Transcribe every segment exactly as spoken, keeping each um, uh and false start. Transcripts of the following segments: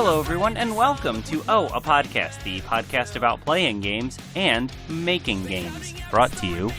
Hello, everyone, and welcome to Oh, a Podcast, the podcast about playing games and making games. Brought to you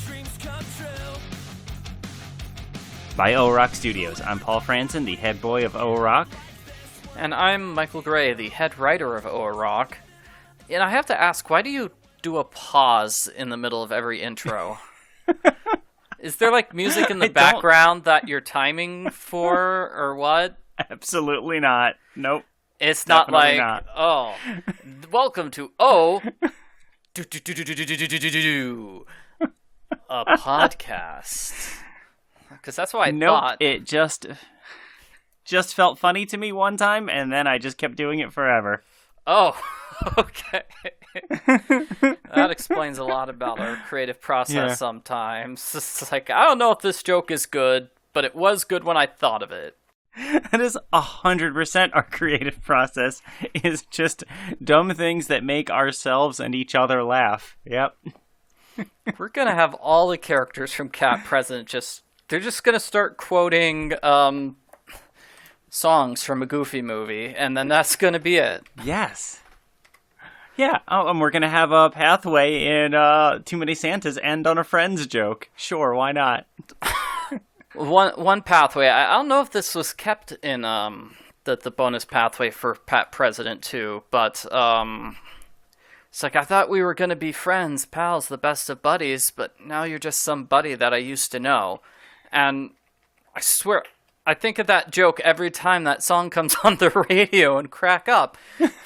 by O-Rock Studios. I'm Paul Franzen, the head boy of O-Rock. And I'm Michael Gray, the head writer of O-Rock. And I have to ask, why do you do a pause in the middle of every intro? Is there, like, music in the I background don't... that you're timing for, or what? Absolutely not. Nope. It's not Definitely like, not. oh, welcome to O, do, do, do, do, do, do, do, do, do, do, a podcast. Because that's what I nope, thought. It just, just felt funny to me one time, and then I just kept doing it forever. Oh, okay. That explains a lot about our creative process Yeah. sometimes. It's like, I don't know if this joke is good, but it was good when I thought of it. That is one hundred percent our creative process, is just dumb things that make ourselves and each other laugh. Yep. We're going to have all the characters from Cat President just, they're just going to start quoting um, songs from a Goofy movie, and then that's going to be it. Yes. Yeah, oh, and we're going to have a pathway in uh, Too Many Santas end on a Friends joke. Sure, why not? One one pathway. I, I don't know if this was kept in um the the bonus pathway for Pat President two, but um it's like, I thought we were gonna be friends, pals, the best of buddies, but now you're just some buddy that I used to know. And I swear, I think of that joke every time that song comes on the radio and crack up.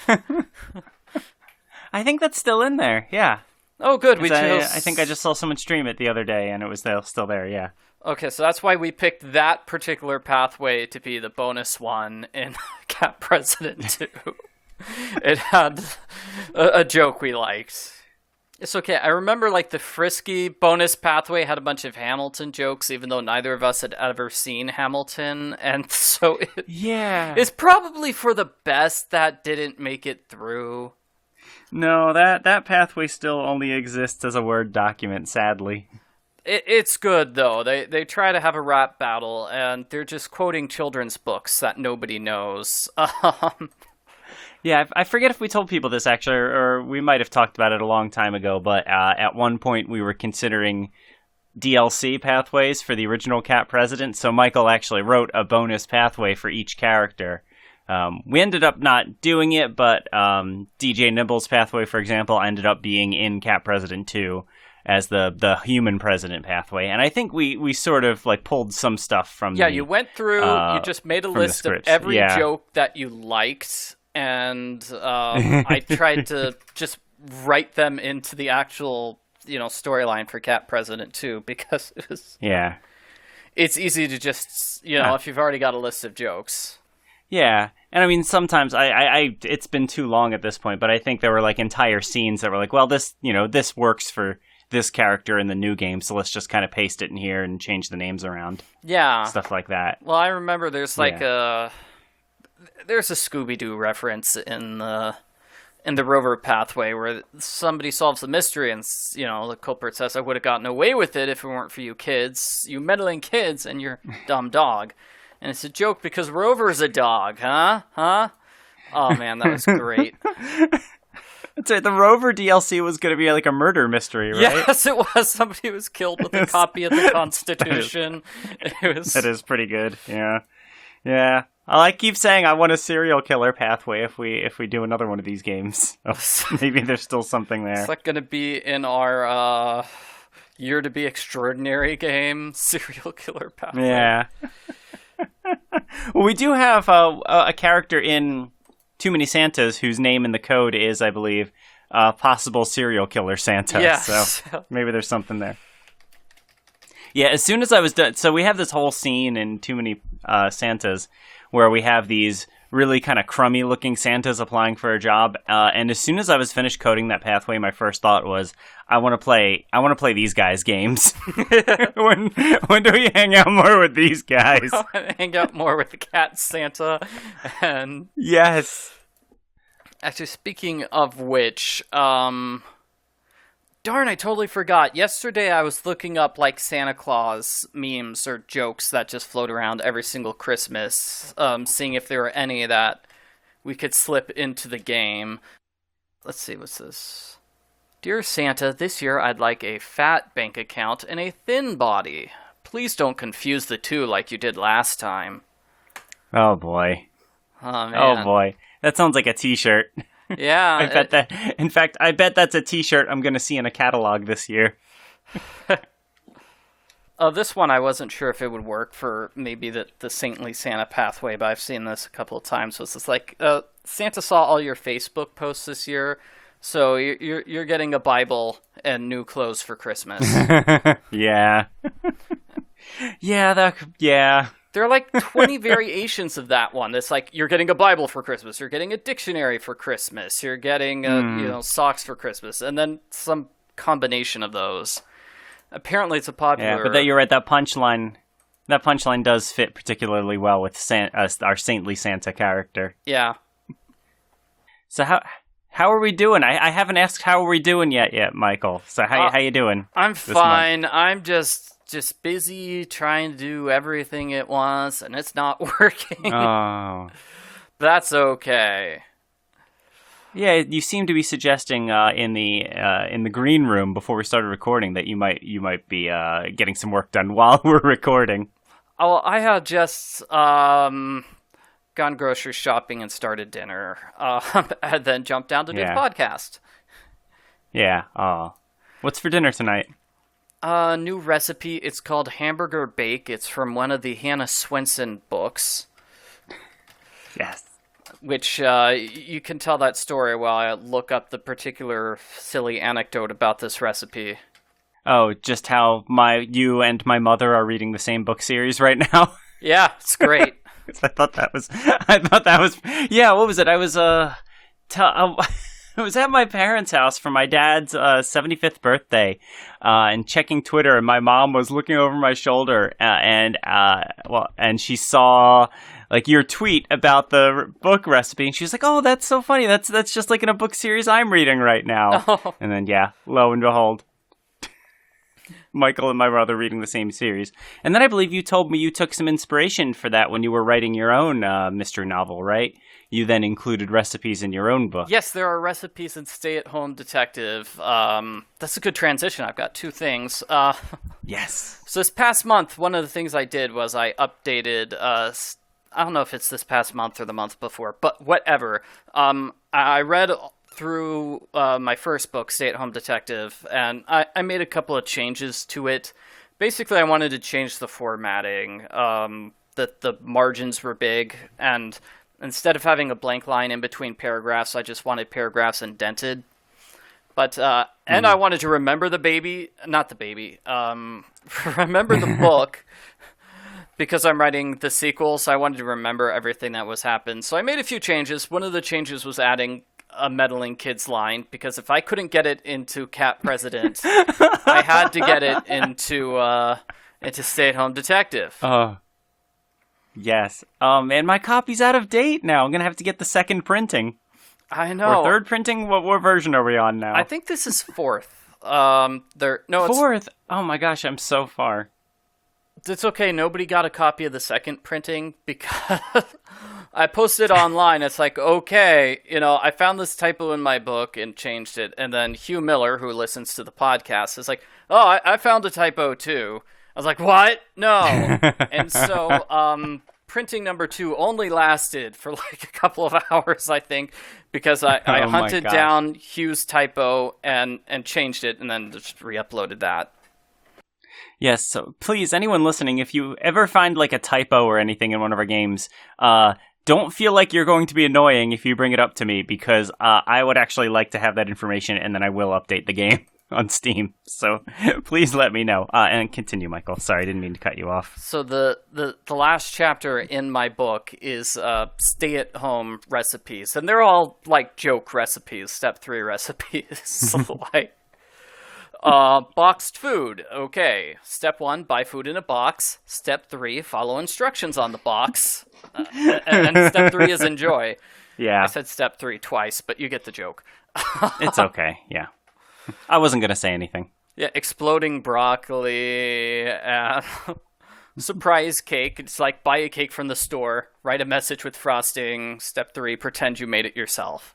I think that's still in there. Yeah. Oh, good. We I, chose... I think I just saw someone stream it the other day, and it was still still there. Yeah. Okay, so that's why we picked that particular pathway to be the bonus one in Cat President two. It had a, a joke we liked. It's okay. I remember, like, the Frisky bonus pathway had a bunch of Hamilton jokes, even though neither of us had ever seen Hamilton, and so it, Yeah. it's probably for the best that didn't make it through. No, that, that pathway still only exists as a Word document, sadly. It, it's good, though. They they try to have a rap battle, and they're just quoting children's books that nobody knows. Um, Yeah, I forget if we told people this, actually, or we might have talked about it a long time ago, but uh, at one point we were considering D L C pathways for the original Cat President, so Michael actually wrote a bonus pathway for each character. Um, we ended up not doing it, but um, D J Nibble's pathway, for example, ended up being in Cat President two as the, the human president pathway, and I think we, we sort of like pulled some stuff from yeah, the, you went through, uh, you just made a from the list of scripts. every Yeah. joke that you liked, and um, I tried to just write them into the actual, you know, storyline for Cat President two, because it was, Yeah. it's easy to just, you know, Huh. if you've already got a list of jokes. Yeah, and I mean, sometimes I, I, I, it's been too long at this point, but I think there were like entire scenes that were like, well, this, you know, this works for this character in the new game, so let's just kind of paste it in here and change the names around. Yeah. Stuff like that. Well, I remember there's like Yeah. a there's a Scooby-Doo reference in the in the Rover pathway where somebody solves the mystery, and, you know, the culprit says, "I would have gotten away with it if it weren't for you kids, you meddling kids, and your dumb dog." And it's a joke because Rover's a dog, huh? Huh? Oh man, that was great. That's right. The Rover D L C was going to be like a murder mystery, right? Yes, it was. Somebody was killed with a copy of the Constitution. It was. That is pretty good. Yeah, yeah. I keep saying I want a serial killer pathway if we if we do another one of these games. So maybe there's still something there. It's like going to be in our uh, Year to Be Extraordinary game, serial killer pathway. Yeah. Well, we do have uh, a character in Too Many Santas whose name in the code is, I believe, uh, possible serial killer Santa. Yes. So maybe there's something there. Yeah, as soon as I was done, so we have this whole scene in Too Many uh, Santas where we have these really kind of crummy looking Santas applying for a job. Uh, and as soon as I was finished coding that pathway, my first thought was, I want to play, I want to play these guys' games. when, when do we hang out more with these guys? Hang out more with the Cat Santa. And Yes. actually, speaking of which, um, darn, I totally forgot. Yesterday I was looking up, like, Santa Claus memes or jokes that just float around every single Christmas, um, seeing if there were any that we could slip into the game. Let's see, what's this? Dear Santa, this year I'd like a fat bank account and a thin body. Please don't confuse the two like you did last time. Oh, boy. Oh, man. Oh, boy. That sounds like a t-shirt. Yeah. I bet it, that. In fact, I bet that's a t-shirt I'm going to see in a catalog this year. Uh, this one I wasn't sure if it would work for maybe the, the Saintly Santa pathway, but I've seen this a couple of times. So it's just like, uh, Santa saw all your Facebook posts this year, so you're, you're, you're getting a Bible and new clothes for Christmas. Yeah. yeah, that, yeah. There are like twenty variations of that one. It's like, you're getting a Bible for Christmas, you're getting a dictionary for Christmas, you're getting, uh, Mm. you know, socks for Christmas, and then some combination of those. Apparently it's a popular... Yeah, but that you're right, that punchline, that punchline does fit particularly well with San, uh, our saintly Santa character. Yeah. So how how are we doing? I, I haven't asked how are we doing yet, yet, Michael. So how Uh, how you doing? I'm this fine. I'm just just busy trying to do everything at once, and it's not working. Oh, That's okay. yeah. You seem to be suggesting uh, in the uh, in the green room before we started recording that you might you might be uh, getting some work done while we're recording. Oh, I had just um gone grocery shopping and started dinner, uh, and then jumped down to do Yeah. the podcast. Yeah. Oh, what's for dinner tonight? Uh, new recipe. It's called Hamburger Bake. It's from one of the Hannah Swenson books, Yes. which uh, you can tell that story while I look up the particular silly anecdote about this recipe. Oh, just how my you and my mother are reading the same book series right now. Yeah, it's great. I thought that was. I thought that was. Yeah. What was it? I was. Uh. T- uh I was at my parents' house for my dad's uh, seventy-fifth birthday, uh, and checking Twitter, and my mom was looking over my shoulder, uh, and uh, well, and she saw like your tweet about the r- book recipe, and she was like, "Oh, that's so funny. That's that's just like in a book series I'm reading right now." Oh. And then, yeah, lo and behold, Michael and my brother reading the same series. And then I believe you told me you took some inspiration for that when you were writing your own uh, mystery novel, right? You then included recipes in your own book. Yes, there are recipes in Stay at Home Detective. Um, that's a good transition. I've got two things. Uh, Yes. so this past month, one of the things I did was I updated. Uh, s- I don't know if it's this past month or the month before, but whatever. Um, I I read through uh, my first book, Stay at Home Detective, and I, I made a couple of changes to it. Basically, I wanted to change the formatting. Um, that the margins were big, and instead of having a blank line in between paragraphs, I just wanted paragraphs indented. But, uh, and I wanted to remember the baby, not the baby, um, remember the book, because I'm writing the sequel, so I wanted to remember everything that was happened. So I made a few changes. One of the changes was adding a meddling kids line, because if I couldn't get it into Cat President, I had to get it into, uh, into Stay at Home Detective. Oh. Yes. Oh, man, my copy's out of date now. I'm going to have to get the second printing. I know. Or third printing? What, what version are we on now? I think this is fourth. Um, there. No, it's, Fourth. Oh, my gosh, I'm so far. it's okay. Nobody got a copy of the second printing because I posted online. It's like, okay, you know, I found this typo in my book and changed it. And then Hugh Miller, who listens to the podcast, is like, oh, I, I found a typo too. I was like, what? No. And so, um, printing number two only lasted for like a couple of hours, I think, because I, I Oh my hunted gosh. down Hugh's typo and, and changed it and then just re-uploaded that. Yes, so please, anyone listening, if you ever find like a typo or anything in one of our games, uh, don't feel like you're going to be annoying if you bring it up to me, because uh, I would actually like to have that information, and then I will update the game on Steam. So please let me know. Uh, and continue, Michael. Sorry, I didn't mean to cut you off. So the, the, the last chapter in my book is uh, stay-at-home recipes, and they're all like joke recipes, step three recipes. like uh, boxed food. Okay, step one: buy food in a box. Step three: follow instructions on the box. Uh, and, and step three is enjoy. Yeah, I said step three twice, but you get the joke. it's okay. Yeah, I wasn't going to say anything. Yeah, exploding broccoli and surprise cake. It's like buy a cake from the store, write a message with frosting. Step three, pretend you made it yourself.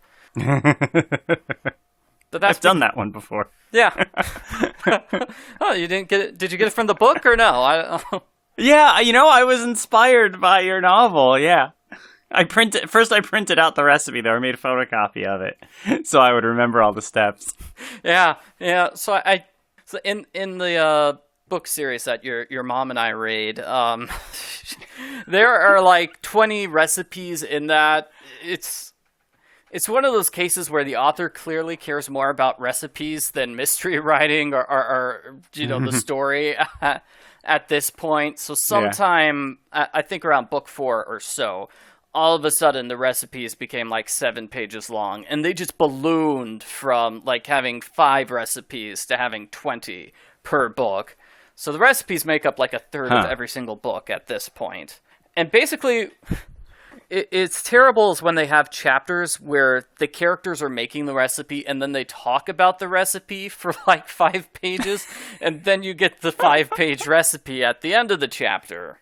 But that's I've done that one before. Yeah. Oh, you didn't get it? Did you get it from the book or no? I, Yeah, you know, I was inspired by your novel. Yeah, I printed first. I printed out the recipe, though. I made a photocopy of it, so I would remember all the steps. yeah, yeah. So I, I so in in the uh, book series that your your mom and I read, um, there are like twenty recipes in that. It's It's one of those cases where the author clearly cares more about recipes than mystery writing or, or, or you know, the story at, at this point. So sometime, yeah. I, I think around book four or so, all of a sudden the recipes became like seven pages long. And they just ballooned from like having five recipes to having twenty per book. So the recipes make up like a third huh. of every single book at this point. And basically... It, it's terrible is when they have chapters where the characters are making the recipe and then they talk about the recipe for like five pages and then you get the five-page recipe at the end of the chapter.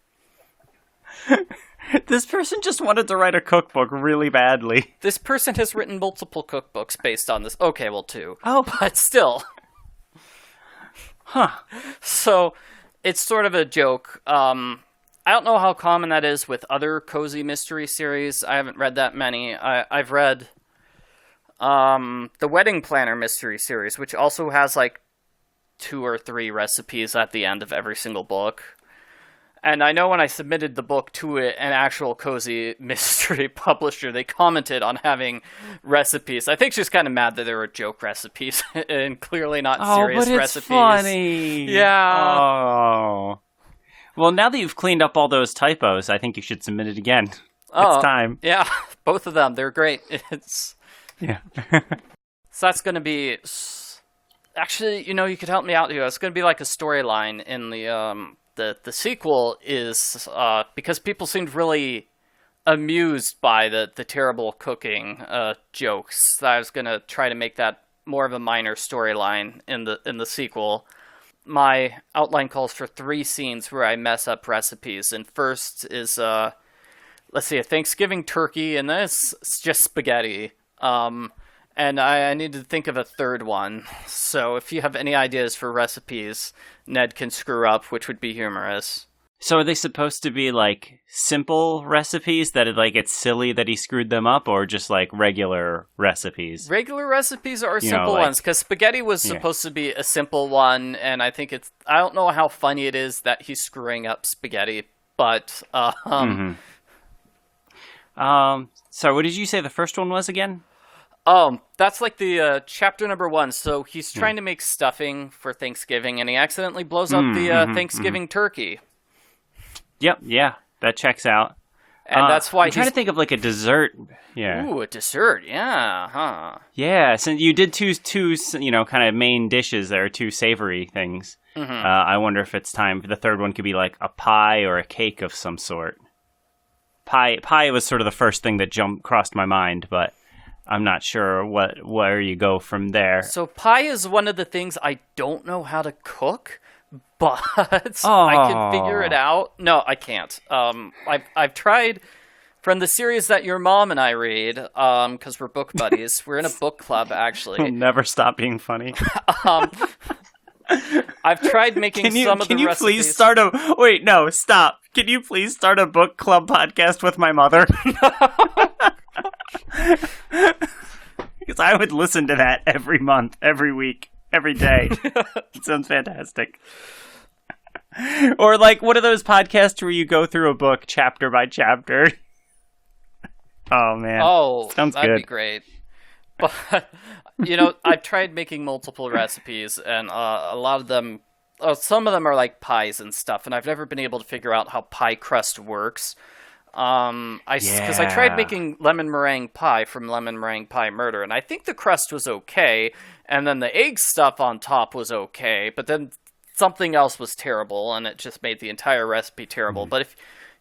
This person just wanted to write a cookbook really badly. This person has written multiple cookbooks based on this. Okay, well, two. Oh, but still. Huh. So, it's sort of a joke. Um... I don't know how common that is with other cozy mystery series. I haven't read that many. I, I've read um, the Wedding Planner mystery series, which also has like two or three recipes at the end of every single book. And I know when I submitted the book to an actual cozy mystery publisher, they commented on having recipes. I think she's kind of mad that there were joke recipes and clearly not oh, serious but it's recipes. Funny. Yeah. Oh. Well, now that you've cleaned up all those typos, I think you should submit it again. Oh, it's time. Yeah, both of them. They're great. It's yeah. So that's going to be... Actually, you know, you could help me out here. It's going to be like a storyline in the... um the the sequel is... uh because people seemed really amused by the, the terrible cooking uh, jokes. I was going to try to make that more of a minor storyline in the in the sequel. My outline calls for three scenes where I mess up recipes. And first is, uh, let's see, a Thanksgiving turkey, and then it's, it's just spaghetti. Um, and I, I need to think of a third one. So if you have any ideas for recipes Ned can screw up, which would be humorous. So are they supposed to be, like, simple recipes that, like, it's silly that he screwed them up, or just, like, regular recipes? Regular recipes are you simple know, like, ones, because spaghetti was yeah. supposed to be a simple one, and I think it's... I don't know how funny it is that he's screwing up spaghetti, but... Uh, um, mm-hmm. um, so what did you say the first one was again? Um, that's like the uh, chapter number one. So he's trying mm. to make stuffing for Thanksgiving, and he accidentally blows up mm, the uh, mm-hmm, Thanksgiving mm-hmm. turkey. Yep, yeah, that checks out. And uh, that's why I'm he's trying to think of like a dessert. Yeah. Ooh, a dessert. Yeah, huh. Yeah, since you did two, two, you know, kind of main dishes that are two savory things. Mm-hmm. Uh, I wonder if it's time. The third one could be like a pie or a cake of some sort. Pie, pie was sort of the first thing that jumped crossed my mind, but I'm not sure what where you go from there. So pie is one of the things I don't know how to cook. But oh. I can figure it out. No, I can't. Um, I've I've tried from the series that your mom and I read. Um, because we're book buddies. We're in a book club, actually. It'll never stop being funny. um, I've tried making can you, some of can the you recipes. Please start a wait? No, stop. Can you please start a book club podcast with my mother? Because I would listen to that every month, every week. Every day. It sounds fantastic. Or like one of those podcasts where you go through a book chapter by chapter. Oh, man. Oh, sounds that'd good. be great. But, you know, I've tried making multiple recipes, and uh, a lot of them, uh, some of them are like pies and stuff, and I've never been able to figure out how pie crust works. Um, I because yeah. I tried making lemon meringue pie from Lemon Meringue Pie Murder, and I think the crust was okay, and then the egg stuff on top was okay, but then something else was terrible, and it just made the entire recipe terrible. Mm. But if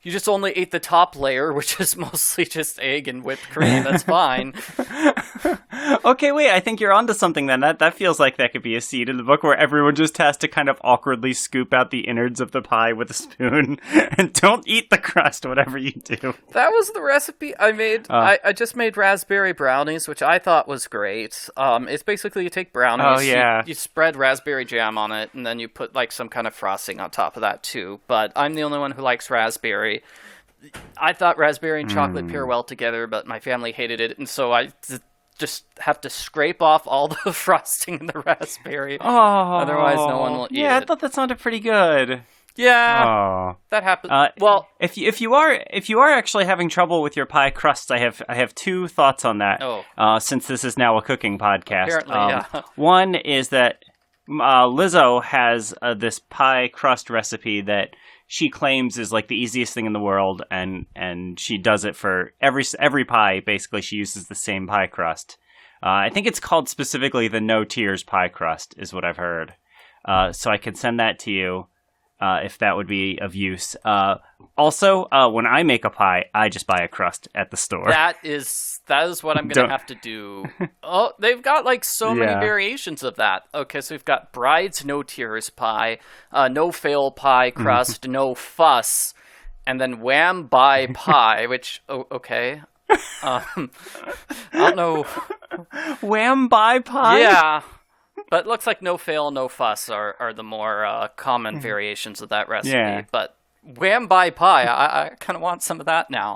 you just only ate the top layer, which is mostly just egg and whipped cream. That's fine. Okay, wait, I think you're onto something then. That that feels like that could be a seed in the book where everyone just has to kind of awkwardly scoop out the innards of the pie with a spoon and don't eat the crust, whatever you do. That was the recipe I made. Uh, I, I just made raspberry brownies, which I thought was great. Um, it's basically you take brownies, oh, yeah. you, you spread raspberry jam on it, and then you put like some kind of frosting on top of that too. But I'm the only one who likes raspberry. I thought raspberry and chocolate mm. pair well together, but my family hated it, and so I th- just have to scrape off all the frosting in the raspberry. Oh, otherwise no one will eat yeah, it. I thought that sounded pretty good. Yeah, oh. that happened. Uh, well, if you, if you are if you are actually having trouble with your pie crusts, I have I have two thoughts on that. Oh. Uh, since this is now a cooking podcast, Apparently, um, yeah. One is that uh, Lizzo has uh, this pie crust recipe that she claims is like the easiest thing in the world, and and she does it for every every pie. Basically, she uses the same pie crust. Uh, I think it's called specifically the No Tears pie crust, is what I've heard. Uh, so I could send that to you. Uh, if that would be of use. Uh, also, uh, when I make a pie, I just buy a crust at the store. That is that is what I'm going to have to do. Oh, they've got like so many Yeah. variations of that. Okay, so we've got Bride's No Tears pie, uh, No Fail pie crust, No Fuss, and then Wham Bye pie, which, oh, okay. Um, I don't know. Wham Bye pie? Yeah. But it looks like No Fail, No Fuss are, are the more uh, common variations of that recipe. Yeah. But Wham Bye pie, I, I kind of want some of that now.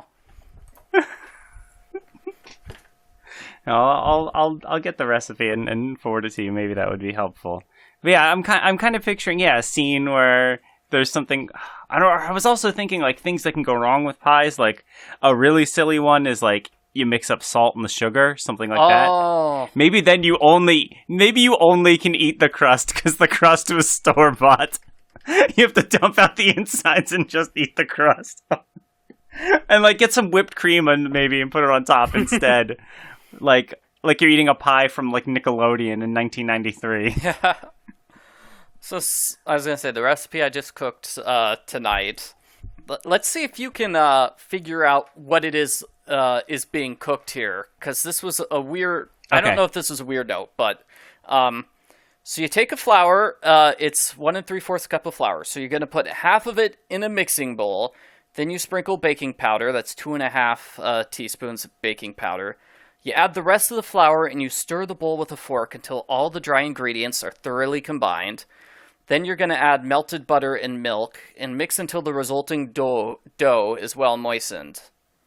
I'll, I'll I'll I'll get the recipe and, and forward it to you. Maybe that would be helpful. But yeah, I'm kind I'm kind of picturing yeah a scene where there's something. I don't. I was also thinking like things that can go wrong with pies. Like a really silly one is like you mix up salt and the sugar, something like that. Oh. Maybe then you only maybe you only can eat the crust because the crust was store bought. You have to dump out the insides and just eat the crust. And like get some whipped cream and maybe and put it on top instead. like like you're eating a pie from like Nickelodeon in nineteen ninety-three. Yeah. So I was gonna say the recipe I just cooked uh, tonight. Let's see if you can uh, figure out what it is uh, is being cooked here, because this was a weird. I Okay. don't know if this is a weird note, but um, so you take a flour. Uh, it's one and three fourths cup of flour. So you're gonna put half of it in a mixing bowl. Then you sprinkle baking powder. That's two and a half uh, teaspoons of baking powder. You add the rest of the flour and you stir the bowl with a fork until all the dry ingredients are thoroughly combined. Then you're going to add melted butter and milk and mix until the resulting dough, dough is well moistened.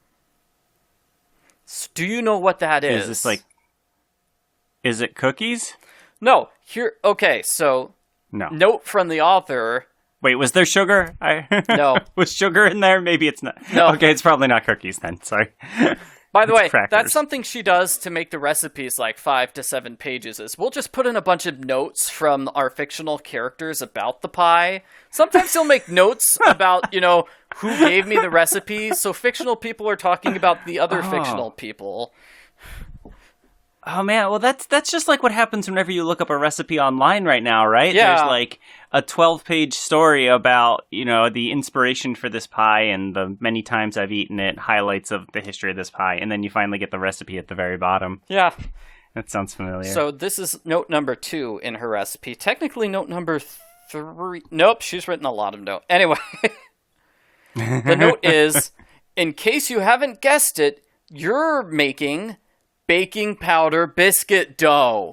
So do you know what that is? Is this like is it cookies? No, here okay, so No. note from the author. Wait, was there sugar? I No. Was sugar in there? Maybe it's not. No. Okay, it's probably not cookies then. Sorry. By the It's way, crackers. that's something she does to make the recipes like five to seven pages. Is we'll just put in a bunch of notes from our fictional characters about the pie. Sometimes he'll make notes about, you know, who gave me the recipe. So fictional people are talking about the other Oh. fictional people. Oh man, well that's that's just like what happens whenever you look up a recipe online right now, right? Yeah. There's like a twelve-page story about, you know, the inspiration for this pie and the many times I've eaten it, highlights of the history of this pie, and then you finally get the recipe at the very bottom. Yeah. That sounds familiar. So this is note number two in her recipe. Technically note number three. Nope, she's written a lot of notes. Anyway, the note is, in case you haven't guessed it, you're making baking powder biscuit dough.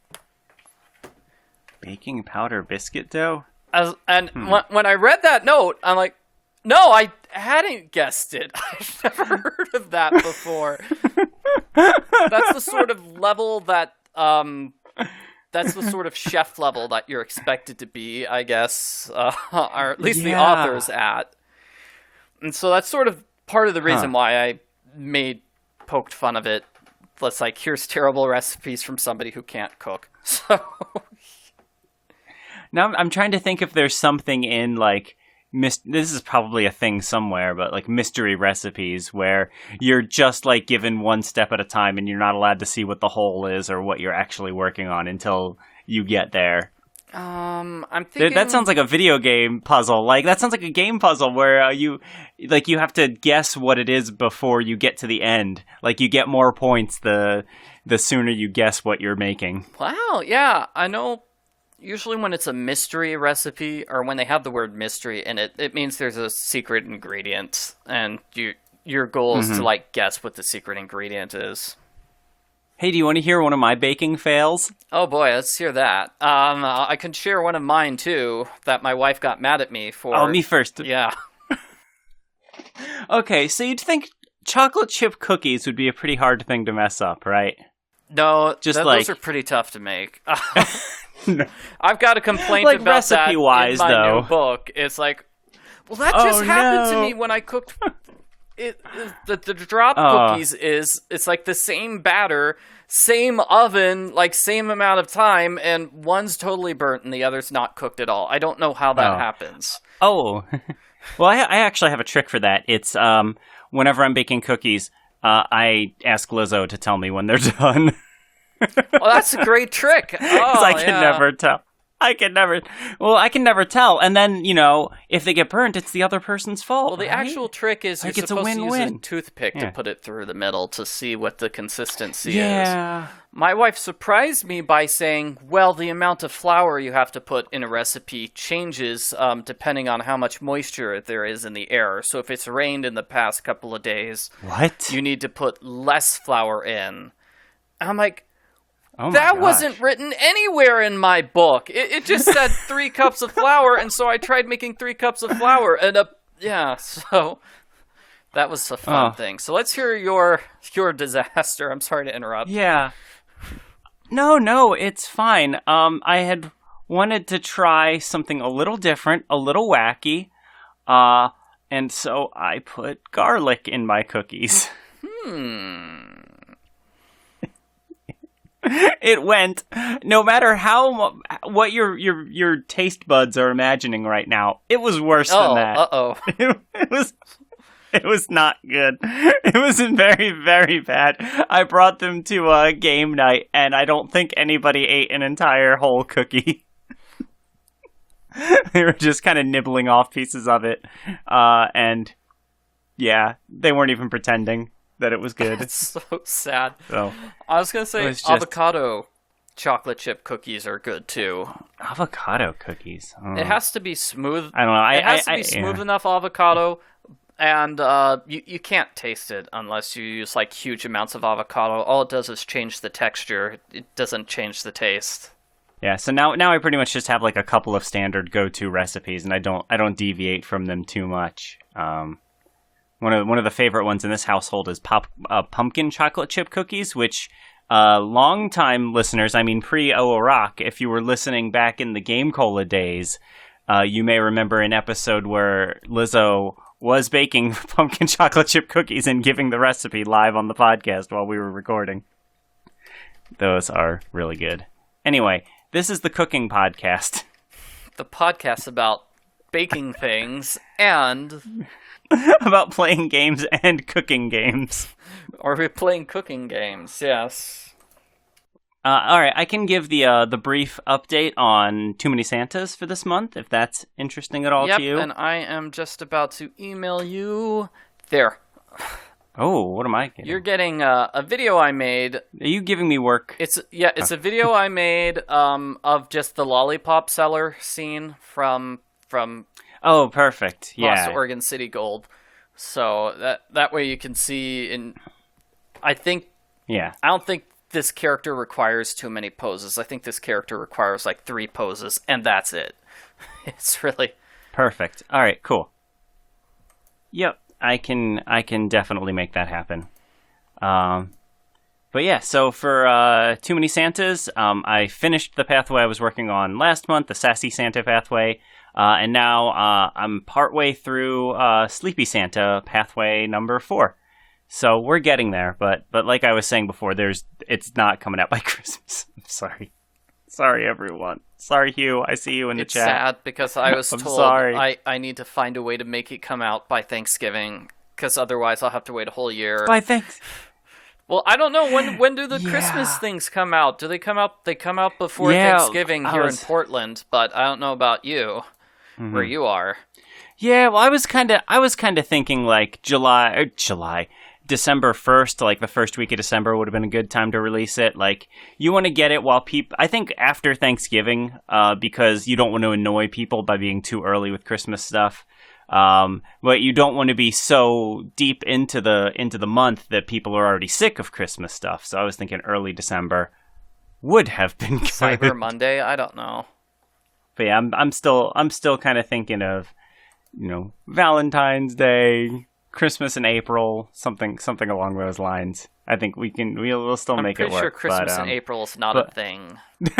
Baking powder biscuit dough? As, and Hmm. when, when I read that note, I'm like, no, I hadn't guessed it. I've never heard of that before. That's the sort of level that, um, that's the sort of chef level that you're expected to be, I guess, uh, or at least the Yeah. author's at. And so that's sort of part of the reason Huh. why I made, poked fun of it. Let's like, here's terrible recipes from somebody who can't cook. So... Now I'm- I'm trying to think if there's something in like mis- this is probably a thing somewhere, but like mystery recipes where you're just like given one step at a time and you're not allowed to see what the whole is or what you're actually working on until you get there. Um, I'm Th- thinking That sounds like a video game puzzle. Like that sounds like a game puzzle where uh, you, like, you have to guess what it is before you get to the end. Like you get more points the the sooner you guess what you're making. Wow, yeah, I know. Usually when it's a mystery recipe, or when they have the word mystery in it, it means there's a secret ingredient, and you your goal is Mm-hmm. to, like, guess what the secret ingredient is. Hey, do you want to hear one of my baking fails? Oh boy, let's hear that. Um, uh, I can share one of mine, too, that my wife got mad at me for. Oh, me first. Yeah. Okay, so you'd think chocolate chip cookies would be a pretty hard thing to mess up, right? No, Just th- like- those are pretty tough to make. I've got a complaint Like about that recipe-wise, in my though. new book. It's like, well, that Oh, just happened to no. me when I cooked. It, it the, the drop Oh. cookies is it's like the same batter, same oven, like same amount of time, and one's totally burnt and the other's not cooked at all. I don't know how that Oh. happens. Oh, well, I, I actually have a trick for that. It's um, whenever I'm baking cookies, uh, I ask Lizzo to tell me when they're done. Well, that's a great trick. 'Cause Oh, I can yeah. never tell. I can never. Well, I can never tell. And then, you know, if they get burnt, it's the other person's fault. Well, the right? actual trick is Like, you're it's a supposed to use a win-win. toothpick Yeah. to put it through the middle to see what the consistency is. Yeah. My wife surprised me by saying, well, the amount of flour you have to put in a recipe changes um, depending on how much moisture there is in the air. So if it's rained in the past couple of days, What? you need to put less flour in. And I'm like, oh my that gosh. wasn't written anywhere in my book. It, it just said three cups of flour, and so I tried making three cups of flour. And uh, yeah, so that was a fun Oh. thing. So let's hear your your disaster. I'm sorry to interrupt. Yeah. No, no, it's fine. Um, I had wanted to try something a little different, a little wacky, uh, and so I put garlic in my cookies. Hmm. It went. No matter how mu- what your your your taste buds are imagining right now, it was worse Oh, than that. uh oh. It, it was. It was not good. It was very, very bad. I brought them to a game night, and I don't think anybody ate an entire whole cookie. They were just kind of nibbling off pieces of it, uh, and yeah, they weren't even pretending that it was good. It's so sad. So I was gonna say It was just- avocado chocolate chip cookies are good too. avocado cookies. Oh. It has to be smooth. I don't know. I, it has I, to be I- smooth yeah. enough avocado, and uh, you you can't taste it unless you use like huge amounts of avocado. All it does is change the texture. It doesn't change the taste. Yeah, so now now I pretty much just have like a couple of standard go-to recipes, and I don't I don't deviate from them too much. Um, one of one of the favorite ones in this household is pop uh, pumpkin chocolate chip cookies, which uh, long-time listeners, I mean pre-O Rock, if you were listening back in the Game Cola days, uh, you may remember an episode where Lizzo was baking pumpkin chocolate chip cookies and giving the recipe live on the podcast while we were recording. Those are really good. Anyway, this is the cooking podcast. The podcast about baking things and About playing games and cooking games. or we're playing cooking games. Yes. Uh, all right, I can give the uh, the brief update on Too Many Santas for this month, if that's interesting at all Yep. to you. And I am just about to email you. There. Oh, what am I getting? You're getting uh, a video I made. Are you giving me work? It's yeah, it's a video I made um, of just the lollipop seller scene from from Oh, perfect. Lost Yeah. Oregon City Gold. So that that way you can see. In I think Yeah. I don't think this character requires too many poses. I think this character requires like three poses, and that's it. It's really Perfect. All right, cool. Yep, I can I can definitely make that happen. Um, but yeah, so for uh, Too Many Santas, um, I finished the pathway I was working on last month, the Sassy Santa pathway, uh, and now uh, I'm partway through uh, Sleepy Santa pathway number four. So we're getting there, but but like I was saying before, there's it's not coming out by Christmas. I'm sorry. Sorry, everyone. Sorry, Hugh. I see you in the it's chat. sad because I was I'm told sorry. I, I need to find a way to make it come out by Thanksgiving because otherwise I'll have to wait a whole year. Why, thanks. Well, I don't know when. When do the Yeah. Christmas things come out? Do they come out? They come out before Yeah, Thanksgiving I here was- in Portland, but I don't know about you, Mm-hmm. where you are. Yeah, well, I was kind of, I was kind of thinking like July, or July, December first, like the first week of December would have been a good time to release it. Like, you want to get it while people, I think after Thanksgiving, uh, because you don't want to annoy people by being too early with Christmas stuff. Um, but you don't want to be so deep into the into the month that people are already sick of Christmas stuff. So I was thinking early December would have been good. Cyber Monday. I don't know. But yeah, I'm I'm still I'm still kind of thinking of, you know, Valentine's Day, Christmas in April, something something along those lines. I think we can we'll, we'll still I'm make it pretty work. sure Christmas but, um, in April is not but- a thing.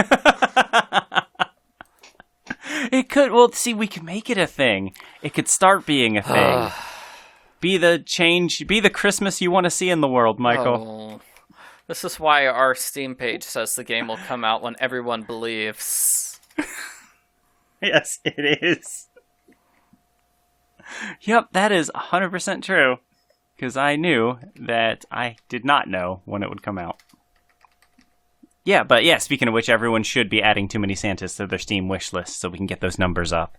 It could. Well, see, we could make it a thing. It could start being a thing. Be the change. Be the Christmas you want to see in the world, Michael. Oh. This is why our Steam page says the game will come out when everyone believes. Yes, it is. Yep, that is one hundred percent true. Because I knew that I did not know when it would come out. Yeah, but yeah, speaking of which, everyone should be adding Too Many Santas to their Steam wish list so we can get those numbers up.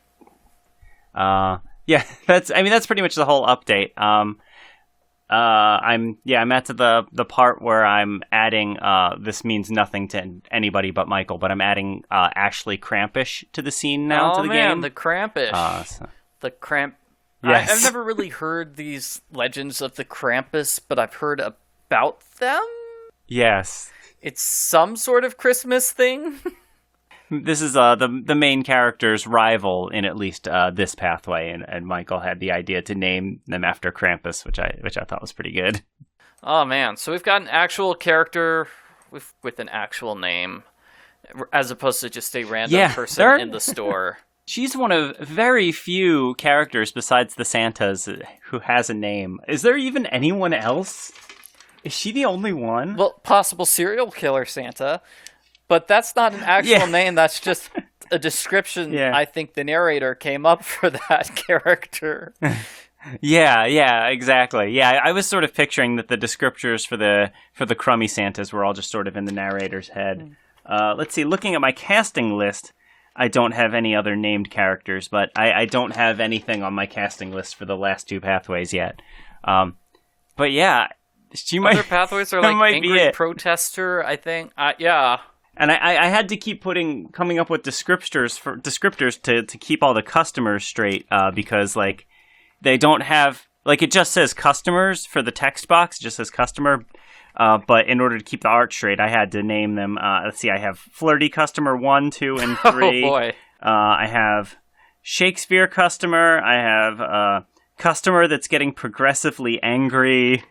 Uh, yeah, that's, I mean, that's pretty much the whole update. Um, uh, I'm, yeah, I'm at to the, the part where I'm adding, uh, this means nothing to anybody but Michael, but I'm adding, uh, Ashley Krampish to the scene now, oh to the man, game. the Krampish. Uh, so- The Kramp. Yes. I, I've never really heard these legends of the Krampus, but I've heard about them. yes. It's some sort of Christmas thing. This is uh, the the main character's rival in at least uh, this pathway, and, and Michael had the idea to name them after Krampus, which I which I thought was pretty good. Oh man, so we've got an actual character with with an actual name, as opposed to just a random Yeah, person there- in the store. She's one of very few characters besides the Santas who has a name. Is there even anyone else? Is she the only one? Well, possible serial killer Santa, but that's not an actual Yeah. name. That's just a description. Yeah. I think the narrator came up for that character. Yeah, yeah, exactly. Yeah, I I was sort of picturing that the descriptors for the for the crummy Santas were all just sort of in the narrator's head. Uh, let's see. Looking at my casting list, I don't have any other named characters, but I, I don't have anything on my casting list for the last two pathways yet. Um, but yeah, she might. Other pathways are that like might be angry it. protester. I think. Uh, yeah. And I, I I had to keep putting coming up with descriptors for descriptors to, to keep all the customers straight uh, because like they don't have like it just says customers for the text box, it just says customer. Uh, but in order to keep the art straight, I had to name them. Uh, let's see, I have flirty customer one, two, and three. Oh boy. Uh, I have Shakespeare customer. I have uh, customer that's getting progressively angry.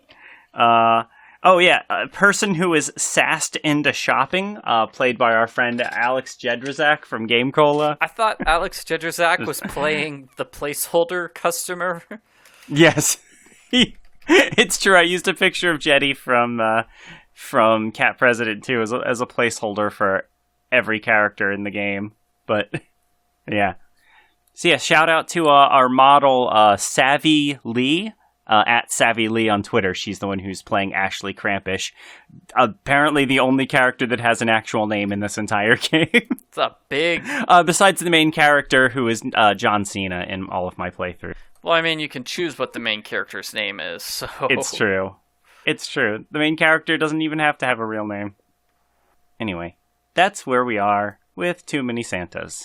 Uh, oh yeah, a person who is sassed into shopping, uh, played by our friend Alex Jedrzak from Game Cola. I thought Alex Jedrzak was playing the placeholder customer. Yes, he, it's true. I used a picture of Jetty from uh, from Cat President two as a, as a placeholder for every character in the game. But yeah, so yeah, shout out to uh, our model uh, Savvy Lee. Uh, at Savvy Lee on Twitter. She's the one who's playing Ashley Krampish. Apparently the only character that has an actual name in this entire game. It's a big. uh, besides the main character, who is uh, John Cena in all of my playthroughs. Well, I mean, you can choose what the main character's name is. So It's true. It's true. The main character doesn't even have to have a real name. Anyway, that's where we are with Too Many Santas.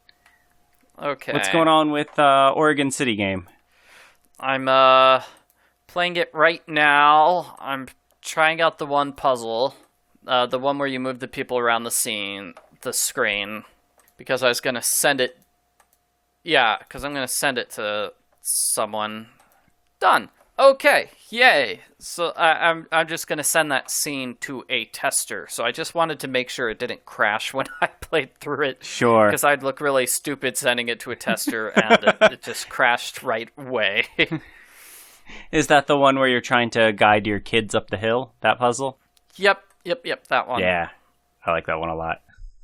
Okay. What's going on with uh, Oregon City game? I'm uh playing it right now. I'm trying out the one puzzle, uh, the one where you move the people around the scene, the screen, because I was gonna send it. Yeah, because I'm gonna send it to someone. Done. Okay. Yay. So I, I'm I'm just gonna send that scene to a tester. So I just wanted to make sure it didn't crash when I played through it. Sure. Because I'd look really stupid sending it to a tester, and it, it just crashed right away. Is that the one where you're trying to guide your kids up the hill? That puzzle? Yep, yep, yep, that one. Yeah, I like that one a lot.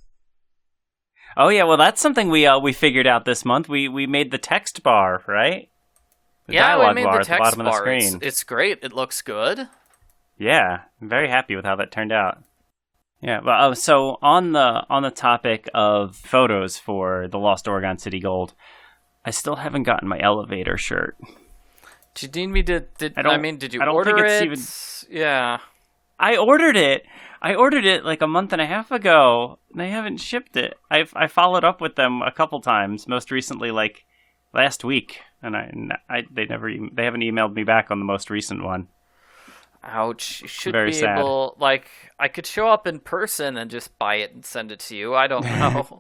Oh yeah, well that's something we uh, we figured out this month. We we made the text bar, right? The yeah, we dialogue made bar the at the text bottom of the bar. It's, screen. it's great. It looks good. Yeah, I'm very happy with how that turned out. Yeah, well, uh, so on the on the topic of photos for the Lost Oregon City Gold, I still haven't gotten my elevator shirt. Did you need me to? Did I I, don't- mean? Did you I don't order think it? it's Yeah. I ordered it. I ordered it like a month and a half ago. And they haven't shipped it. I I followed up with them a couple times. Most recently, like last week, and I, I they never e- they haven't emailed me back on the most recent one. Ouch. You should Very be sad. able. Like, I could show up in person and just buy it and send it to you. I don't know.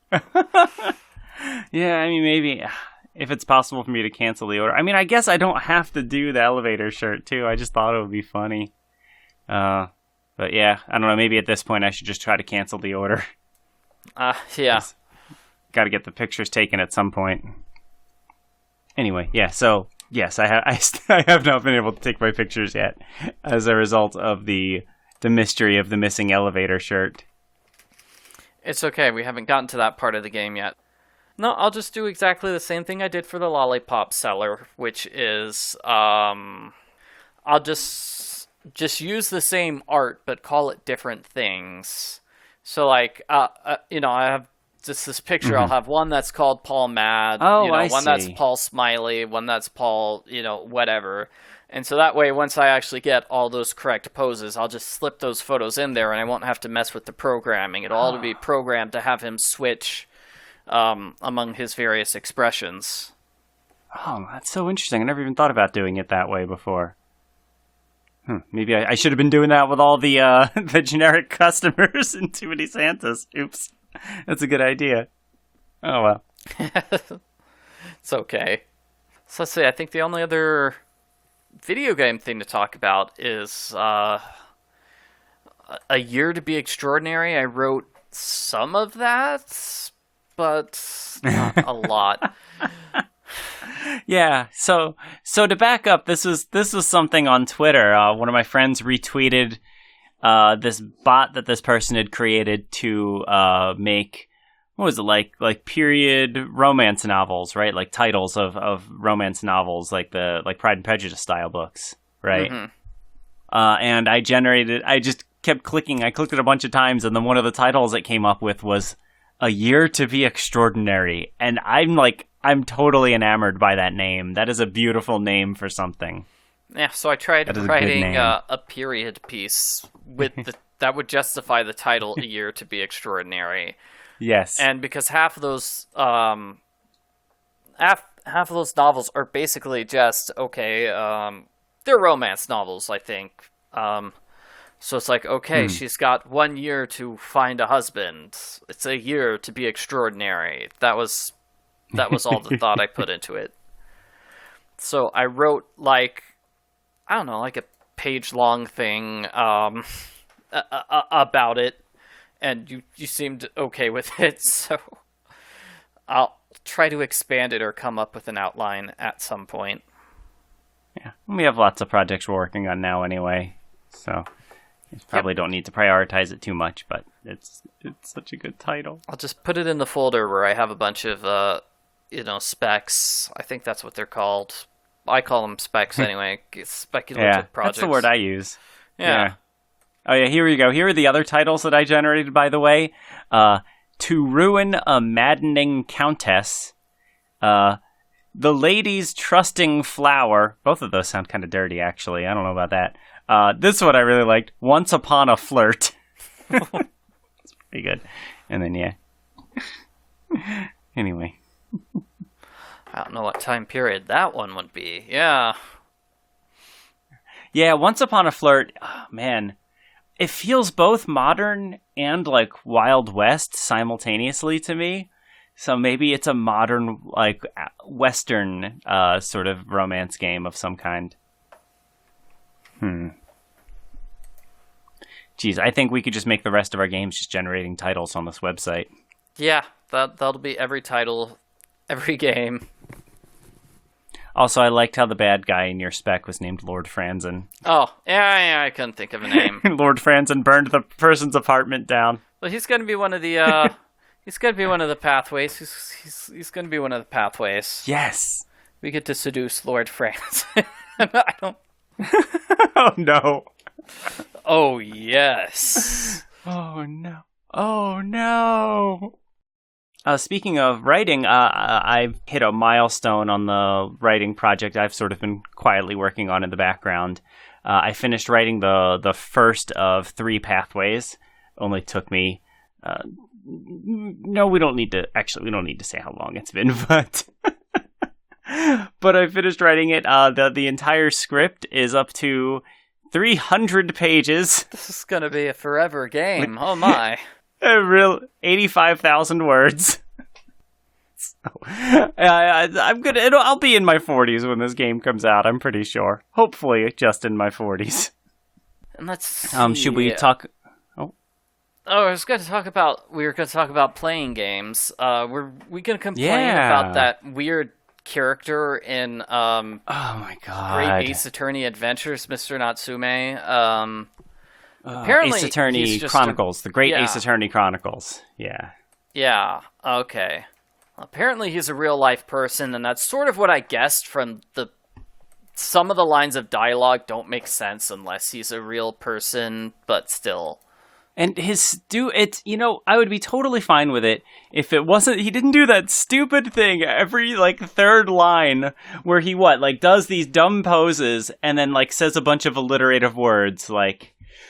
Yeah, I mean maybe if it's possible for me to cancel the order. I mean, I guess I don't have to do the elevator shirt too. I just thought it would be funny. Uh, but yeah, I don't know. Maybe at this point I should just try to cancel the order. uh, yeah. Got to get the pictures taken at some point. Anyway, yeah. So yes, I have I, st- I have not been able to take my pictures yet, as a result of the the mystery of the missing elevator shirt. It's okay. We haven't gotten to that part of the game yet. No, I'll just do exactly the same thing I did for the lollipop seller, which is um, I'll just just use the same art but call it different things. So like, uh, uh you know, I have just this picture. I'll have one that's called Paul Mad. Oh, you know, I one that's see. Paul Smiley, one that's Paul, you know, whatever. And so that way, once I actually get all those correct poses, I'll just slip those photos in there, and I won't have to mess with the programming. It'll all be programmed to have him switch um, among his various expressions. Oh, that's so interesting. I never even thought about doing it that way before. Hmm, maybe I, I should have been doing that with all the uh, the generic customers in Too Many Santas. Oops. That's a good idea. Oh, well. It's okay. So let's see, I think the only other video game thing to talk about is uh, A Year to Be Extraordinary. I wrote some of that, but not a lot. Yeah, so so to back up, this was this was something on Twitter. Uh, one of my friends retweeted uh, this bot that this person had created to uh, make, what was it, like like period romance novels, right? Like titles of, of romance novels, like the like Pride and Prejudice style books, right? Mhm. Uh, and I generated, I just kept clicking. I clicked it a bunch of times, and then one of the titles it came up with was A Year to Be Extraordinary. And I'm like, I'm totally enamored by that name. That is a beautiful name for something. Yeah, so I tried That is a good writing name. uh, a period piece with the, that would justify the title "A Year to Be Extraordinary," Yes. and because half of those um, half half of those novels are basically just okay, um, they're romance novels, I think. Um, so it's like, okay, she's got one year to find a husband. It's a year to be extraordinary. That was that was all the thought I put into it. So I wrote like, I don't know, like a page-long thing um, a- a- about it, and you, you seemed okay with it, so I'll try to expand it or come up with an outline at some point. Yeah. We have lots of projects we're working on now anyway, so you probably don't need to prioritize it too much, but it's it's such a good title. I'll just put it in the folder where I have a bunch of, uh, you know, specs. I think that's what they're called. I call them specs anyway. Speculative Yeah, projects. that's the word I use. Yeah. Oh yeah, here we go. Here are the other titles that I generated, by the way. Uh, To Ruin a Maddening Countess. Uh, The Lady's Trusting Flower. Both of those sound kind of dirty, actually. I don't know about that. Uh, this one I really liked. Once Upon a Flirt. It's pretty good. And then, yeah. Anyway. I don't know what time period that one would be. Yeah. Yeah, Once Upon a Flirt, oh, man, it feels both modern and like Wild West simultaneously to me. So maybe it's a modern, like Western uh, sort of romance game of some kind. Hmm. Geez, I think we could just make the rest of our games just generating titles on this website. Yeah, that, that'll be every title, every game. Also, I liked how the bad guy in your spec was named Lord Franzen. Oh, yeah, yeah, I couldn't think of a name. Lord Franzen burned the person's apartment down. Well, he's gonna be one of the, uh, he's gonna be one of the pathways. He's, he's, he's gonna be one of the pathways. Yes. We get to seduce Lord France. I don't... Oh, no. Oh, yes. Oh, no. Oh, no. Uh, speaking of writing, uh, I've hit a milestone on the writing project I've sort of been quietly working on in the background. Uh, I finished writing the the first of three pathways. Only took me. Uh, no, we don't need to. Actually, we don't need to say how long it's been, but but I finished writing it. Uh, the the entire script is up to three hundred pages. This is gonna be a forever game. Oh my. A real eighty-five thousand words. So, uh, I, I'm gonna. It'll, I'll be in my forties when this game comes out. I'm pretty sure. Hopefully, just in my forties. And let's see. Um, should we talk? Oh, oh, I was going to talk about. We were going to talk about playing games. Uh, we're we going to complain Yeah. about that weird character in um, oh my god! Great Ace Attorney Adventures, Mister Natsume. Um. Uh, Apparently, Ace Attorney he's just Chronicles, the Great yeah. Ace Attorney Chronicles. Yeah. Yeah, okay. Apparently he's a real life person, and that's sort of what I guessed from the... Some of the lines of dialogue don't make sense unless he's a real person, but still. And his do it, you know, I would be totally fine with it if it wasn't, he didn't do that stupid thing every, like, third line where he, what, like, does these dumb poses and then, like, says a bunch of alliterative words, like...